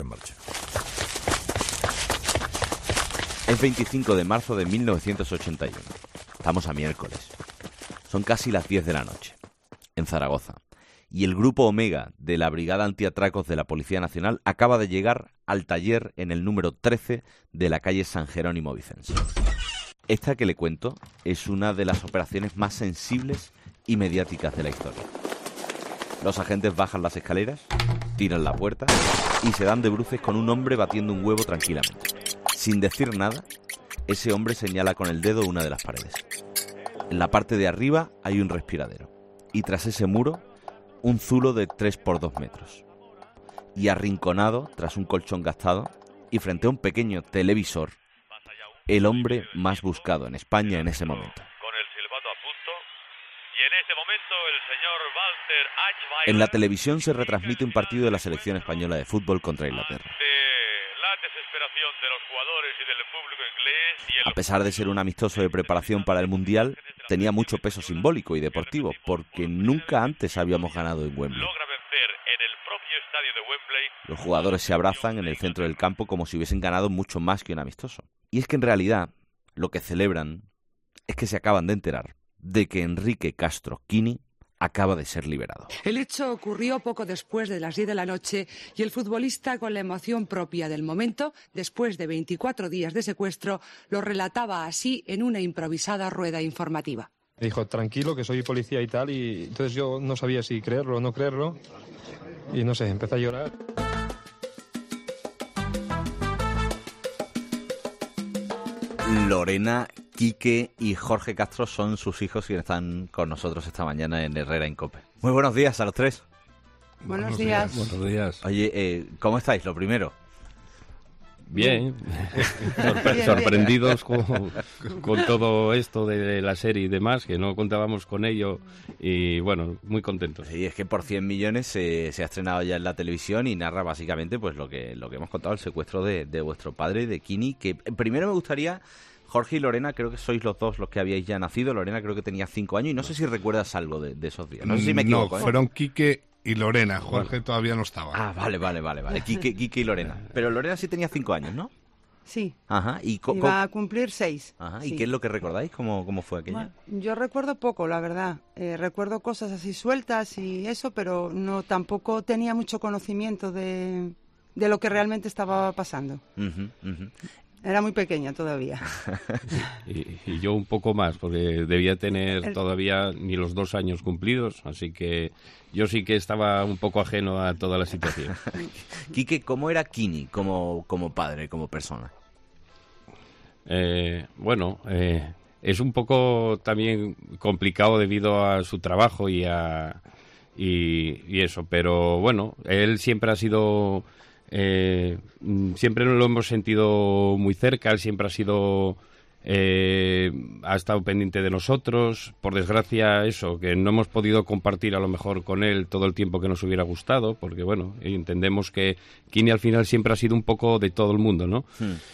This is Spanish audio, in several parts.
En marcha. Es 25 de marzo de 1981. Estamos a miércoles. Son casi las 10 de la noche, en Zaragoza. Y el grupo Omega de la Brigada Antiatracos de la Policía Nacional acaba de llegar al taller en el número 13 de la calle San Jerónimo Vicens. Esta que le cuento es una de las operaciones más sensibles y mediáticas de la historia. Los agentes bajan las escaleras, tiran la puerta y se dan de bruces con un hombre batiendo un huevo tranquilamente. Sin decir nada, ese hombre señala con el dedo una de las paredes. En la parte de arriba hay un respiradero y tras ese muro un zulo de 3 por 2 metros. Y arrinconado tras un colchón gastado y frente a un pequeño televisor, el hombre más buscado en España en ese momento. Con el silbato a punto y en ese momento el señor Walter Eichweiler. En la televisión se retransmite un partido de la selección española de fútbol contra Inglaterra. La desesperación de los jugadores y del público inglés. A pesar de ser un amistoso de preparación para el Mundial, tenía mucho peso simbólico y deportivo, porque nunca antes habíamos ganado en Wembley. Logra vencer en el propio estadio de Wembley. Los jugadores se abrazan en el centro del campo como si hubiesen ganado mucho más que un amistoso. Y es que en realidad lo que celebran es que se acaban de enterar de que Enrique Castro Quini acaba de ser liberado. El hecho ocurrió poco después de las 10 de la noche y el futbolista, con la emoción propia del momento, después de 24 días de secuestro, lo relataba así en una improvisada rueda informativa. Me dijo, tranquilo, que soy policía y tal, y entonces yo no sabía si creerlo o no creerlo, y no sé, empecé a llorar. Lorena, Quique y Jorge Castro son sus hijos quienes están con nosotros esta mañana en Herrera en COPE. Muy buenos días a los tres. Buenos días. Buenos días. Oye, ¿cómo estáis? Lo primero. Bien, sorprendidos con todo esto de la serie y demás, que no contábamos con ello, y bueno, muy contentos. Sí, es que por 100 millones se ha estrenado ya en la televisión y narra básicamente pues lo que hemos contado, el secuestro de vuestro padre, de Quini, que primero me gustaría... Jorge y Lorena, creo que sois los dos los que habíais ya nacido. Lorena creo que tenía 5 años y no sé si recuerdas algo de esos días. No sé si me equivoco. No, fueron Quique y Lorena. Jorge todavía no estaba. Ah, vale. Quique y Lorena. Pero Lorena sí tenía 5 años, ¿no? Sí. Ajá. Iba a cumplir 6. Ajá. Sí. ¿Y qué es lo que recordáis? ¿Cómo fue aquello? Bueno, yo recuerdo poco, la verdad. Recuerdo cosas así sueltas y eso, pero no tampoco tenía mucho conocimiento de lo que realmente estaba pasando. Era muy pequeña todavía. Y yo un poco más, porque debía tener todavía ni los 2 años cumplidos, así que yo sí que estaba un poco ajeno a toda la situación. Quique, ¿cómo era Quini como padre, como persona? Es un poco también complicado debido a su trabajo y eso, pero bueno, él siempre ha sido... siempre lo hemos sentido muy cerca, él siempre ha estado pendiente de nosotros. Por desgracia, eso, que no hemos podido compartir a lo mejor con él todo el tiempo que nos hubiera gustado, porque bueno, entendemos que Quini al final siempre ha sido un poco de todo el mundo, ¿no?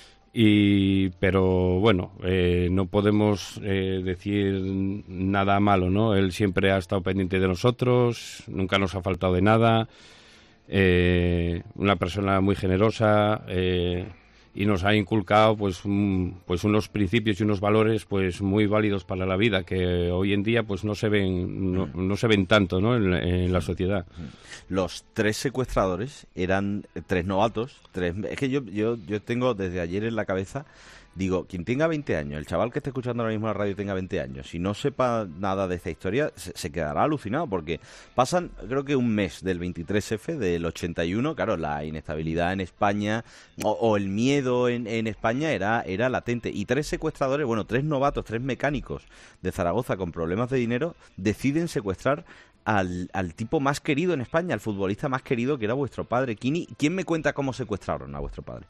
Pero bueno, no podemos decir nada malo, ¿no? Él siempre ha estado pendiente de nosotros, nunca nos ha faltado de nada. Una persona muy generosa, y nos ha inculcado pues unos principios y unos valores pues muy válidos para la vida, que hoy en día pues no se ven tanto, ¿no? en la sociedad. Los 3 secuestradores eran 3 novatos. Es que yo tengo desde ayer en la cabeza. Digo, quien tenga 20 años, el chaval que esté escuchando ahora mismo la radio tenga 20 años, si no sepa nada de esta historia, se quedará alucinado, porque pasan, creo que un mes del 23F, del 81, claro, la inestabilidad en España, o el miedo en España era latente, y 3 secuestradores, 3 novatos, 3 mecánicos de Zaragoza con problemas de dinero, deciden secuestrar al tipo más querido en España, al futbolista más querido, que era vuestro padre, Quini. ¿Quién me cuenta cómo secuestraron a vuestro padre?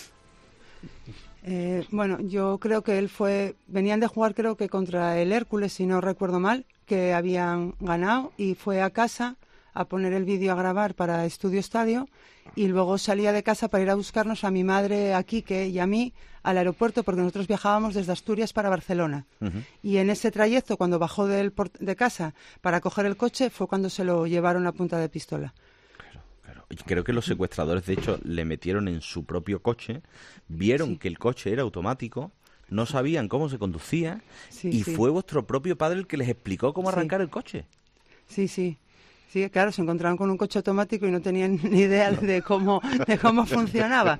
Yo creo que venían de jugar creo que contra el Hércules, si no recuerdo mal, que habían ganado, y fue a casa a poner el vídeo a grabar para Estudio Estadio, y luego salía de casa para ir a buscarnos a mi madre, a Quique y a mí al aeropuerto, porque nosotros viajábamos desde Asturias para Barcelona. Y en ese trayecto, cuando bajó de casa para coger el coche, fue cuando se lo llevaron a punta de pistola. Claro. Creo que los secuestradores, de hecho, le metieron en su propio coche, vieron que el coche era automático, no sabían cómo se conducía fue vuestro propio padre el que les explicó cómo arrancar el coche. Sí, claro, se encontraron con un coche automático y no tenían ni idea de cómo funcionaba.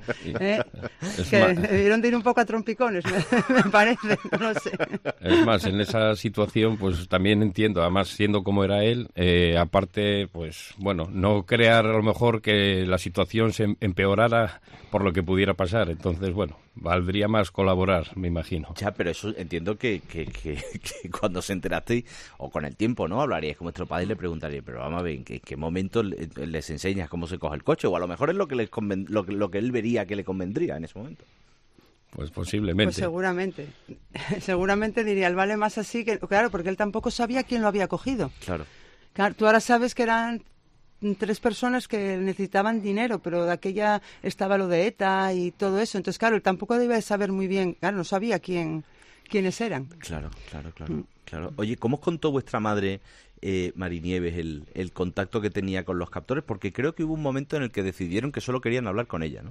Que debieron de ir un poco a trompicones, me parece, no sé. Es más, en esa situación, pues también entiendo, además siendo como era él, aparte, pues bueno, no crear a lo mejor que la situación se empeorara por lo que pudiera pasar. Entonces, bueno, valdría más colaborar, me imagino. Ya, pero eso entiendo que cuando se enterasteis, o con el tiempo, ¿no? Hablaríais con vuestro padre y le preguntaríais, pero vamos a ver, ¿en qué momento les enseñas cómo se coge el coche? O a lo mejor es lo que lo que él vería que le convendría en ese momento. Pues posiblemente. Pues seguramente. Seguramente diría, el vale más así, que claro, porque él tampoco sabía quién lo había cogido. Claro, tú ahora sabes que eran 3 personas que necesitaban dinero, pero de aquella estaba lo de ETA y todo eso. Entonces, claro, él tampoco debía saber muy bien, claro, no sabía quiénes eran. Claro. Oye, ¿cómo os contó vuestra madre, Marinieves, el contacto que tenía con los captores? Porque creo que hubo un momento en el que decidieron que solo querían hablar con ella, ¿no?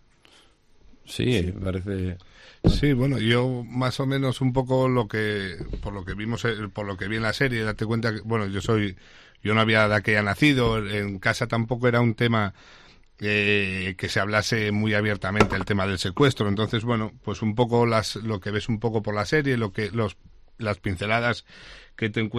Sí, parece... Sí, bueno, yo más o menos un poco por lo que vimos, por lo que vi en la serie, date cuenta que, bueno, yo no había de aquella nacido, en casa tampoco era un tema que se hablase muy abiertamente el tema del secuestro. Entonces, bueno, pues un poco lo que ves un poco por la serie, las pinceladas que te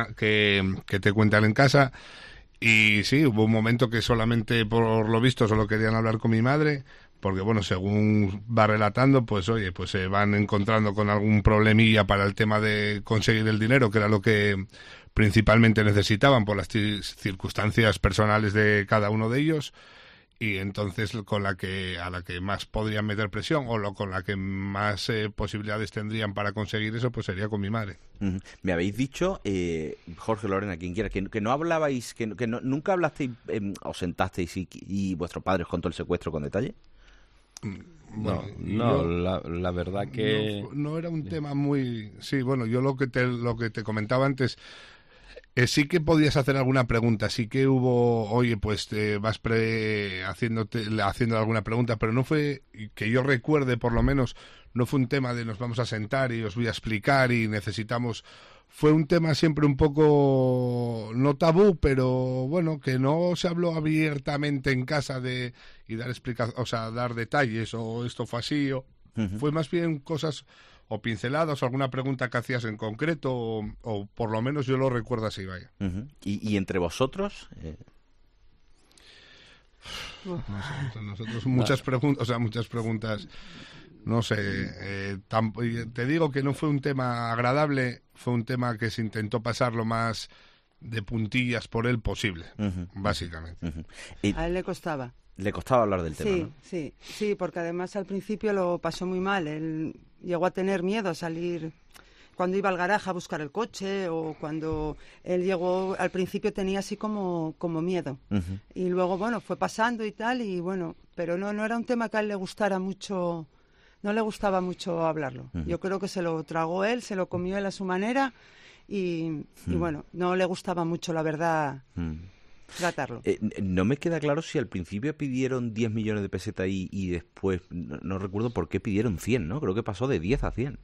te cuentan en casa. Y sí, hubo un momento que solamente, por lo visto, solo querían hablar con mi madre, porque bueno, según va relatando, pues oye, pues se van encontrando con algún problemilla para el tema de conseguir el dinero, que era lo que principalmente necesitaban por las circunstancias personales de cada uno de ellos, y entonces a la que más podrían meter presión con la que más posibilidades tendrían para conseguir eso, pues sería con mi madre. Me habéis dicho, Jorge, Lorena, quien quiera, que no hablabais, nunca hablasteis, os sentasteis y vuestro padre os contó el secuestro con detalle. Bueno, la verdad que... No era un tema muy... Sí, bueno, yo lo que te comentaba antes... sí que podías hacer alguna pregunta, sí que hubo, oye, pues te vas haciendo alguna pregunta, pero no fue, que yo recuerde por lo menos, no fue un tema de nos vamos a sentar y os voy a explicar y necesitamos... Fue un tema siempre un poco, no tabú, pero bueno, que no se habló abiertamente en casa y dar dar detalles, o esto fue así, fue más bien cosas... o pinceladas, o alguna pregunta que hacías en concreto, o por lo menos yo lo recuerdo así, vaya. ¿Y entre vosotros? No sé, nosotros muchas preguntas, no sé, te digo que no fue un tema agradable, fue un tema que se intentó pasar lo más de puntillas por él posible, básicamente. A él le costaba. Le costaba hablar del tema, ¿no? Sí, porque además al principio lo pasó muy mal. Él llegó a tener miedo a salir cuando iba al garaje a buscar el coche, o cuando él llegó, al principio tenía así como miedo. Y luego, bueno, fue pasando y tal, y bueno, pero no era un tema que a él le gustara mucho, no le gustaba mucho hablarlo. Yo creo que se lo tragó él, se lo comió él a su manera, y bueno, no le gustaba mucho, la verdad... tratarlo. No me queda claro si al principio pidieron 10 millones de pesetas y después, no recuerdo por qué pidieron 100, ¿no? Creo que pasó de 10 a 100.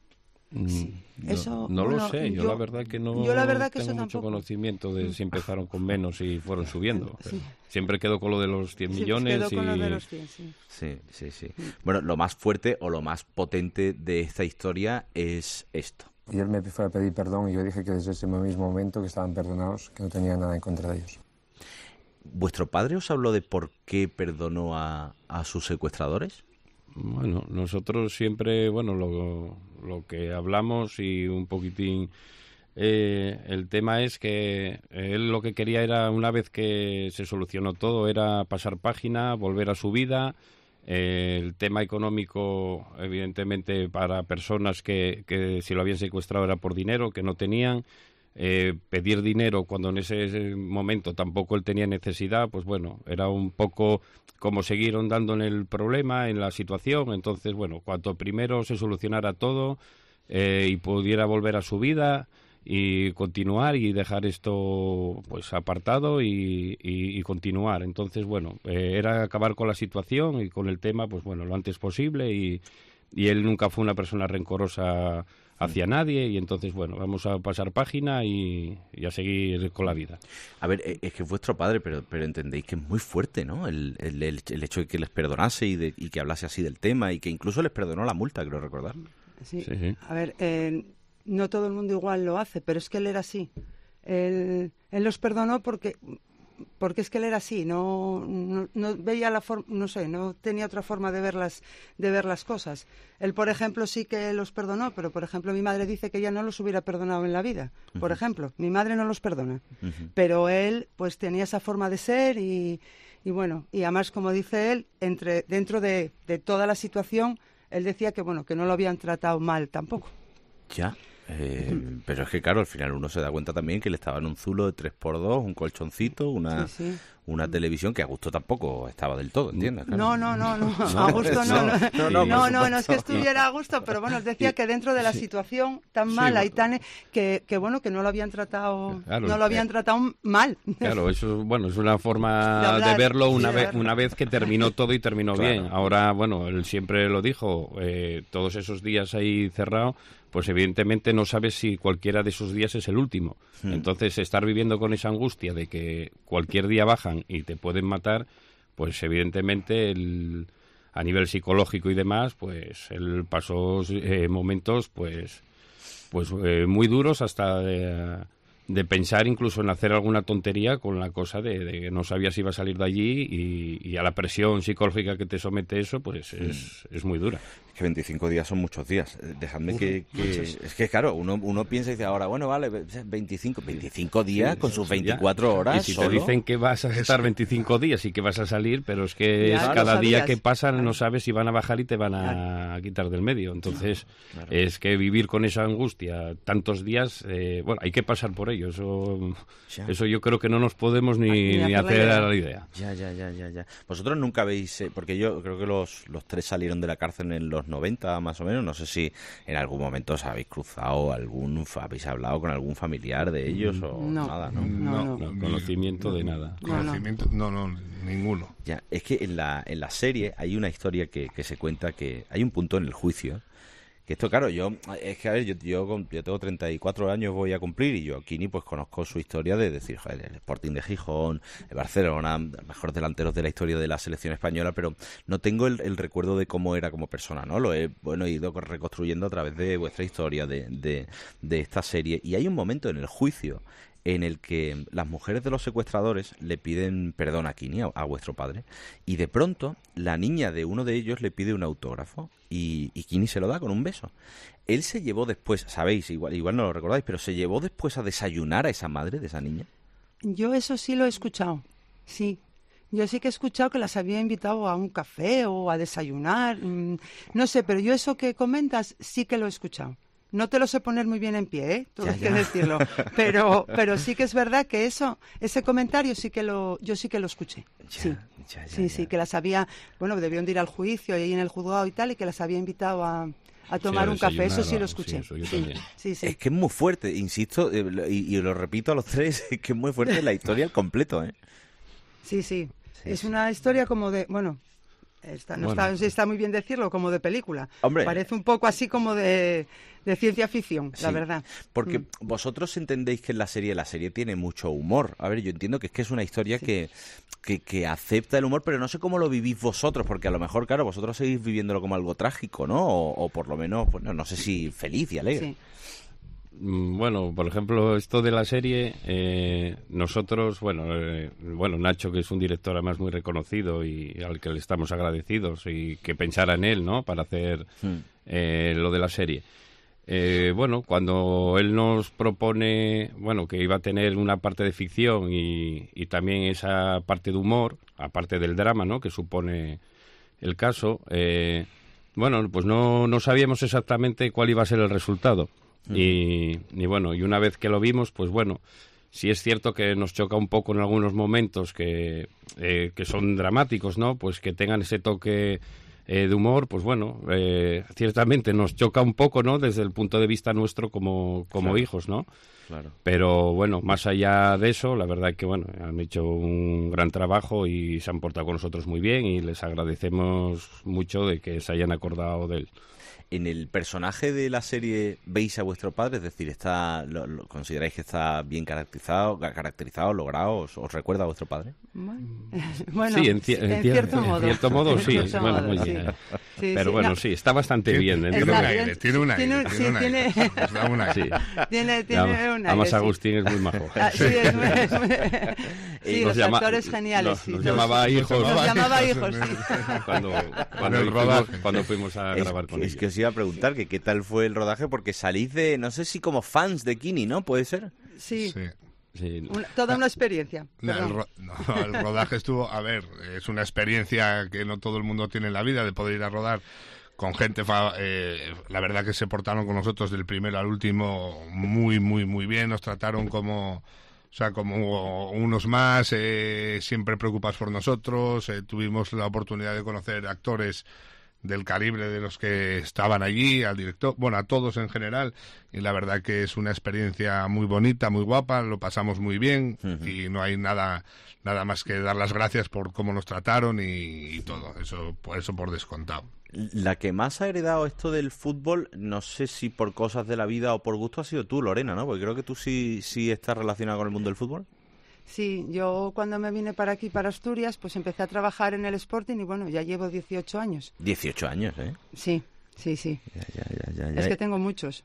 Eso, no lo sé, yo la verdad que no tengo mucho conocimiento de si empezaron con menos y fueron subiendo. Sí. Siempre quedó con lo de los 10 millones. Quedó con lo de los 100, sí. Sí. Bueno, lo más fuerte o lo más potente de esta historia es esto. Y él me fue a pedir perdón y yo dije que desde ese mismo momento que estaban perdonados, que no tenía nada en contra de ellos. ¿Vuestro padre os habló de por qué perdonó a sus secuestradores? Bueno, nosotros siempre, bueno, lo que hablamos y un poquitín, el tema es que él lo que quería era, una vez que se solucionó todo, era pasar página, volver a su vida. El tema económico, evidentemente, para personas que si lo habían secuestrado era por dinero, que no tenían. Pedir dinero cuando en ese momento tampoco él tenía necesidad, pues bueno, era un poco como seguir ahondando en el problema, en la situación. Entonces, bueno, cuanto primero se solucionara todo y pudiera volver a su vida y continuar y dejar esto pues apartado y continuar. Entonces, bueno, era acabar con la situación y con el tema, pues bueno, lo antes posible y él nunca fue una persona rencorosa hacia nadie y entonces, bueno, vamos a pasar página y a seguir con la vida. A ver, es que es vuestro padre, pero entendéis que es muy fuerte, ¿no? El hecho de que les perdonase y que hablase así del tema y que incluso les perdonó la multa, creo recordar. Sí. Sí. A ver, no todo el mundo igual lo hace, pero es que él era así. Él los perdonó porque es que él era así, no veía la forma, no sé, no tenía otra forma de ver las cosas. Él, por ejemplo, sí que los perdonó, pero, por ejemplo, mi madre dice que ella no los hubiera perdonado en la vida. Por ejemplo, mi madre no los perdona, pero él, pues, tenía esa forma de ser y bueno, y además, como dice él, dentro de toda la situación, él decía que, bueno, que no lo habían tratado mal tampoco. Ya. Pero es que, claro, al final uno se da cuenta también que le estaban un zulo de 3x2, un colchoncito, una televisión que a gusto tampoco estaba del todo, ¿entiendes? Claro. No, a gusto no es que estuviera a gusto, pero bueno, os decía que dentro de la situación tan mala y tan que bueno, que no lo habían tratado, claro, no lo habían tratado mal. Claro, eso, bueno, es una forma de verlo una vez que terminó todo y terminó bien. Ahora, bueno, él siempre lo dijo, todos esos días ahí cerrado, pues evidentemente no sabes si cualquiera de esos días es el último. Entonces, estar viviendo con esa angustia de que cualquier día bajan y te pueden matar, pues evidentemente a nivel psicológico y demás, pues él pasó momentos pues muy duros hasta de pensar incluso en hacer alguna tontería con la cosa de que no sabía si iba a salir de allí y a la presión psicológica que te somete eso, pues es muy dura. Es que 25 días son muchos días. Dejadme que es que, claro, uno piensa y dice ahora, bueno, vale, 25 días con sus 24 horas. Y si te dicen que vas a estar 25 días y que vas a salir, pero es que cada día que pasa no sabes si van a bajar y te van a quitar del medio. Entonces, es que vivir con esa angustia tantos días, bueno, hay que pasar por ello. Eso yo creo que no nos podemos ni hacer a la idea. Ya. Vosotros nunca habéis, porque yo creo que los tres salieron de la cárcel en los 90 más o menos, no sé si en algún momento os habéis cruzado habéis hablado con algún familiar de ellos o nada, ¿no? No, conocimiento de nada. No, ninguno. Ya, es que en la serie hay una historia que se cuenta que hay un punto en el juicio. Que esto, claro, yo tengo 34 años, voy a cumplir, y yo a Quini pues conozco su historia de decir, joder, el Sporting de Gijón, el Barcelona, los mejores delanteros de la historia de la selección española, pero no tengo el recuerdo de cómo era como persona, ¿no? Lo he ido reconstruyendo a través de vuestra historia, de esta serie. Y hay un momento en el juicio en el que las mujeres de los secuestradores le piden perdón a Quini, a vuestro padre, y de pronto la niña de uno de ellos le pide un autógrafo y Quini se lo da con un beso. Él se llevó después, sabéis, igual no lo recordáis, pero se llevó después a desayunar a esa madre de esa niña. Yo eso sí lo he escuchado, sí. Yo sí que he escuchado que las había invitado a un café o a desayunar, no sé, pero yo eso que comentas sí que lo he escuchado. No te lo sé poner muy bien en pie, todo hay que decirlo, pero sí que es verdad que ese comentario yo sí que lo escuché. Sí, que las había, bueno, debieron de ir al juicio ahí en el juzgado y tal, y que las había invitado a tomar un café, eso sí lo escuché. Sí. Es que es muy fuerte, insisto, y lo repito a los tres, es que es muy fuerte la historia al completo, ¿eh? Sí. Es una historia como de, bueno, está muy bien decirlo, como de película. Hombre. Parece un poco así como de ciencia ficción, la verdad. Porque vosotros entendéis que la serie tiene mucho humor. A ver, yo entiendo que es una historia que acepta el humor, pero no sé cómo lo vivís vosotros, porque a lo mejor, claro, vosotros seguís viviéndolo como algo trágico, ¿no? O por lo menos, pues no sé si feliz y alegre. Sí. Bueno, por ejemplo, esto de la serie, nosotros, bueno, Nacho, que es un director además muy reconocido y al que le estamos agradecidos, y que pensara en él, ¿no?, para hacer lo de la serie. Bueno, cuando él nos propone, bueno, que iba a tener una parte de ficción y también esa parte de humor, aparte del drama, ¿no?, que supone el caso, bueno, pues no sabíamos exactamente cuál iba a ser el resultado. Y bueno, y una vez que lo vimos, pues bueno, sí es cierto que nos choca un poco en algunos momentos que son dramáticos, ¿no? Pues que tengan ese toque de humor, pues bueno, ciertamente nos choca un poco, ¿no? Desde el punto de vista nuestro como hijos, ¿no? Claro. Pero bueno, más allá de eso, la verdad que bueno, han hecho un gran trabajo y se han portado con nosotros muy bien y les agradecemos mucho de que se hayan acordado de él. En el personaje de la serie, ¿veis a vuestro padre? Es decir, ¿consideráis que está bien caracterizado, logrado? ¿Os recuerda a vuestro padre? Bueno, sí, en cierto modo. En cierto modo, sí. En cierto Bueno, modo, muy sí. bien. Sí, Pero sí, bueno, no. sí, está bastante bien. Tiene un aire. Tiene un aire. Nos da un aire. Sí. Tiene un aire. Además, sí. Agustín es muy majo. Sí, sí, Nos los actores geniales. Nos llamaba hijos. Nos llamaba hijos, sí. Cuando fuimos a grabar con ellos. Es que os iba a preguntar que qué tal fue el rodaje, porque salís de, no sé si como fans de Kini, ¿no? ¿Puede ser? Sí. Sí. Toda una experiencia. El rodaje estuvo, a ver, es una experiencia que no todo el mundo tiene en la vida, de poder ir a rodar con gente, la verdad que se portaron con nosotros del primero al último muy, muy, muy bien, nos trataron como unos más, siempre preocupados por nosotros, tuvimos la oportunidad de conocer actores del calibre de los que estaban allí, al director, bueno, a todos en general, y la verdad que es una experiencia muy bonita, muy guapa, lo pasamos muy bien, y no hay nada más que dar las gracias por cómo nos trataron y todo, eso por descontado. La que más ha heredado esto del fútbol, no sé si por cosas de la vida o por gusto, ha sido tú, Lorena, ¿no? Porque creo que tú sí estás relacionada con el mundo del fútbol. Sí, yo cuando me vine para aquí, para Asturias, pues empecé a trabajar en el Sporting y bueno, ya llevo 18 años. 18 años, ¿eh? Sí. Ya. Es que tengo muchos.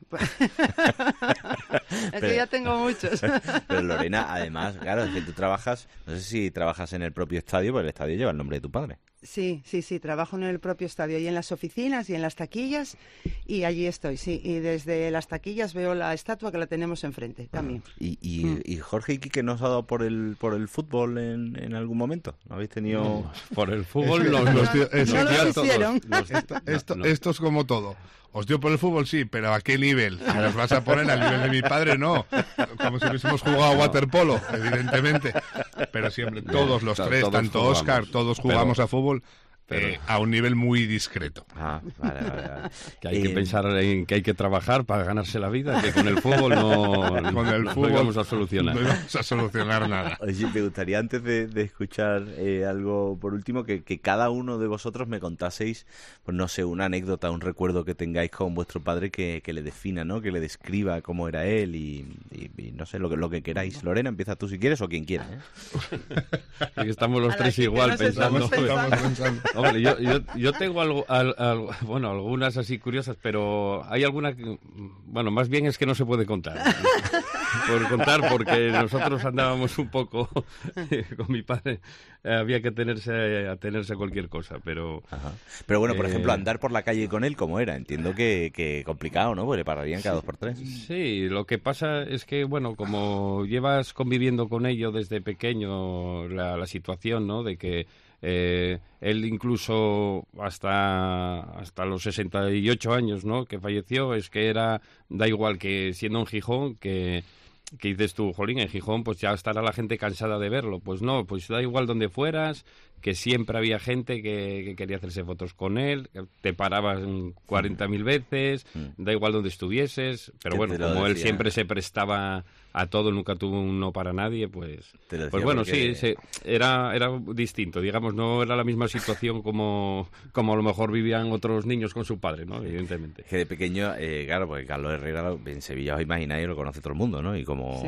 Que ya tengo muchos. Pero Lorena, además, claro, es que tú trabajas, no sé si trabajas en el propio estadio, porque el estadio lleva el nombre de tu padre. Sí, trabajo en el propio estadio y en las oficinas y en las taquillas y allí estoy, sí. Y desde las taquillas veo la estatua que la tenemos enfrente también. ¿Y Jorge y Quique no os ha dado por el fútbol en algún momento? ¿No habéis tenido...? No, por el fútbol no lo hicieron. Esto es como todo. Os dio por el fútbol, sí, pero ¿a qué nivel? ¿Nos vas a poner al nivel de mi padre? No. Como si hubiésemos jugado waterpolo, evidentemente. Pero siempre, todos los tres, todos tanto jugamos, Óscar, todos jugamos a fútbol a un nivel muy discreto. Vale. Que hay que pensar en que hay que trabajar para ganarse la vida, que con el fútbol no vamos a solucionar. No íbamos a solucionar nada. Oye, me gustaría antes de escuchar algo por último, que cada uno de vosotros me contaseis, pues no sé, una anécdota, un recuerdo que tengáis con vuestro padre que le defina, ¿no? Que le describa cómo era él y no sé, lo que queráis. Lorena, empieza tú si quieres o quien quiera, ¿eh? Y que estamos los tres igual pensando. Estamos pensando. Hombre, yo tengo algunas así curiosas, pero hay alguna que, bueno, más bien es que no se puede contar. Por contar, porque nosotros andábamos un poco con mi padre, había que atenerse a cualquier cosa, pero... Ajá. Pero bueno, por ejemplo, andar por la calle con él, ¿cómo era? Entiendo que complicado, ¿no? Porque le pararían cada 2 por 3. Sí, lo que pasa es que, bueno, como llevas conviviendo con ello desde pequeño, la situación, ¿no? De que él incluso hasta los 68 años, ¿no? Que falleció, es que da igual que siendo en Gijón, que dices tú, jolín, en Gijón pues ya estará la gente cansada de verlo. Pues no, pues da igual donde fueras, que siempre había gente que quería hacerse fotos con él, te parabas 40.000 veces, da igual donde estuvieses, pero bueno, como él siempre se prestaba a todo, nunca tuvo un no para nadie, pues bueno, porque... sí, era distinto, digamos, no era la misma situación como a lo mejor vivían otros niños con su padre, ¿no? Evidentemente. Que de pequeño, claro, porque Carlos Herrera en Sevilla, os imagináis, lo conoce todo el mundo, ¿no? Y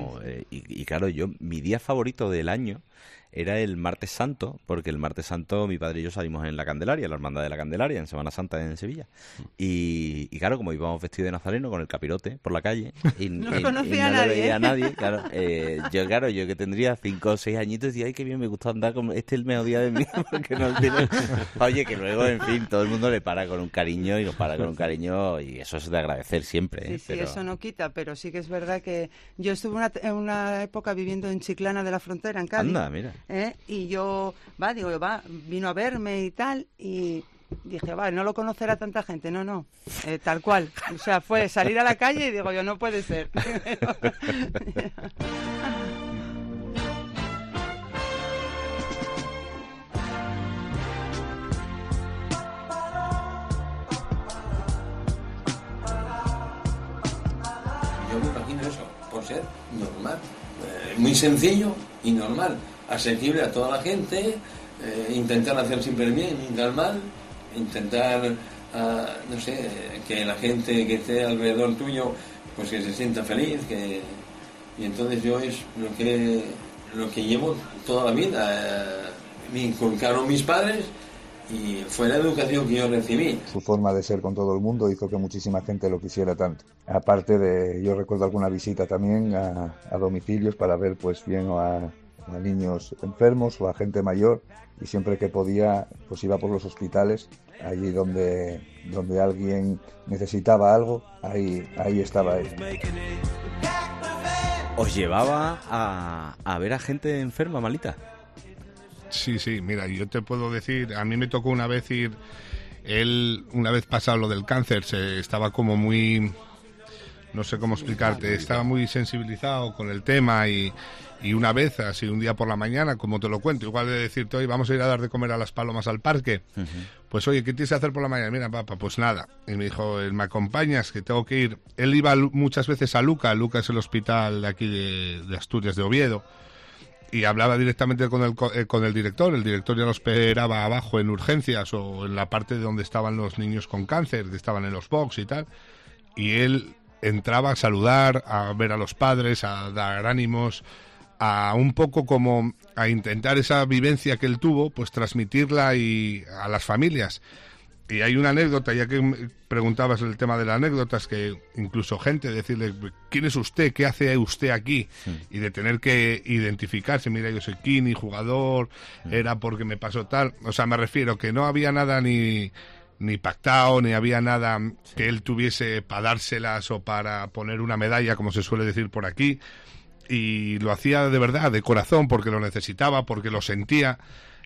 y claro, mi día favorito del año era el Martes Santo, porque el Martes Santo mi padre y yo salimos en la Candelaria, la Hermandad de la Candelaria, en Semana Santa en Sevilla. Y claro, como íbamos vestidos de nazareno con el capirote por la calle, y no no conocía le veía a nadie, claro, yo que tendría 5 o 6 añitos, decía, ay, qué bien, me gusta andar con es el mejor día de mí, porque no tiene... Oye, que luego, en fin, todo el mundo le para con un cariño, y nos para con un cariño, y eso es de agradecer siempre. Sí, pero... eso no quita, pero sí que es verdad que yo estuve en una época viviendo en Chiclana de la Frontera, en Cádiz. Anda, mira. Y yo, vino a verme y tal, y dije, no lo conocerá tanta gente, no, tal cual. O sea, fue salir a la calle y digo yo, no puede ser. Yo me imagino eso, por si mujer normal, muy sencillo y normal, asequible a toda la gente, intentar hacer siempre el bien, nunca el mal, intentar, no sé, que la gente que esté alrededor tuyo, pues que se sienta feliz, y entonces yo es lo que llevo toda la vida, me inculcaron mis padres y fue la educación que yo recibí. Su forma de ser con todo el mundo hizo que muchísima gente lo quisiera tanto. Aparte de, yo recuerdo alguna visita también a domicilios para ver pues bien a niños enfermos o a gente mayor, y siempre que podía pues iba por los hospitales, allí donde alguien necesitaba algo, ahí estaba él. ¿Os llevaba a ver a gente enferma, malita? Sí, mira, yo te puedo decir, a mí me tocó una vez él, una vez pasado lo del cáncer, estaba como muy, no sé cómo explicarte, estaba muy sensibilizado con el tema y una vez, así un día por la mañana, como te lo cuento, igual de decirte, oye, vamos a ir a dar de comer a las palomas al parque, pues oye, ¿qué tienes que hacer por la mañana? Mira, papá, pues nada, y me dijo, ¿me acompañas? Que tengo que ir. Él iba muchas veces a Luca es el hospital de aquí de Asturias, de Oviedo, y hablaba directamente con el director ya lo esperaba abajo en urgencias o en la parte de donde estaban los niños con cáncer, que estaban en los box y tal, y él entraba a saludar, a ver a los padres, a dar ánimos, a un poco como a intentar esa vivencia que él tuvo, pues transmitirla a las familias. Y hay una anécdota, ya que preguntabas el tema de las anécdotas, que incluso gente decirle, ¿quién es usted? ¿Qué hace usted aquí? Y de tener que identificarse, mira, yo soy Kini, jugador, era porque me pasó tal. O sea, me refiero que no había nada ni pactado, ni había nada que él tuviese para dárselas o para poner una medalla, como se suele decir por aquí. Y lo hacía de verdad, de corazón, porque lo necesitaba, porque lo sentía.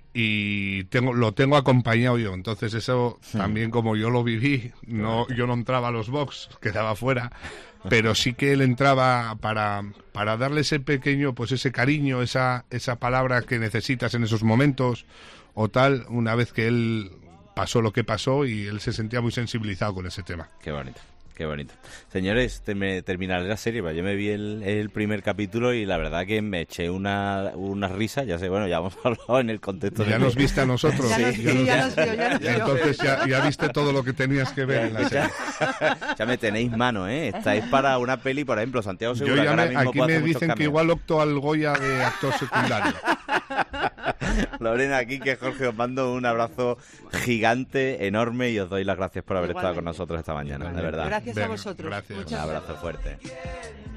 Y lo tengo acompañado yo, entonces eso también, como yo lo viví, yo no entraba a los box, quedaba fuera, pero sí que él entraba para darle ese pequeño, pues ese cariño, esa palabra que necesitas en esos momentos o tal, una vez que él pasó lo que pasó, y él se sentía muy sensibilizado con ese tema. Qué bonito. Qué bonito. Señores, terminaré la serie, yo me vi el primer capítulo y la verdad que me eché una risa, ya sé, bueno, ya hemos hablado en el contexto. Ya nos viste a nosotros. Ya nos vio. Entonces ya viste todo lo que tenías que ver en la serie. Ya me tenéis mano, estáis para una peli, por ejemplo, Santiago Segura. Aquí me dicen que igual opto al Goya de actor secundario. Lorena, aquí que Jorge, os mando un abrazo gigante, enorme, y os doy las gracias por haber estado con nosotros esta mañana, de verdad. Gracias a vosotros. Gracias. Un abrazo fuerte.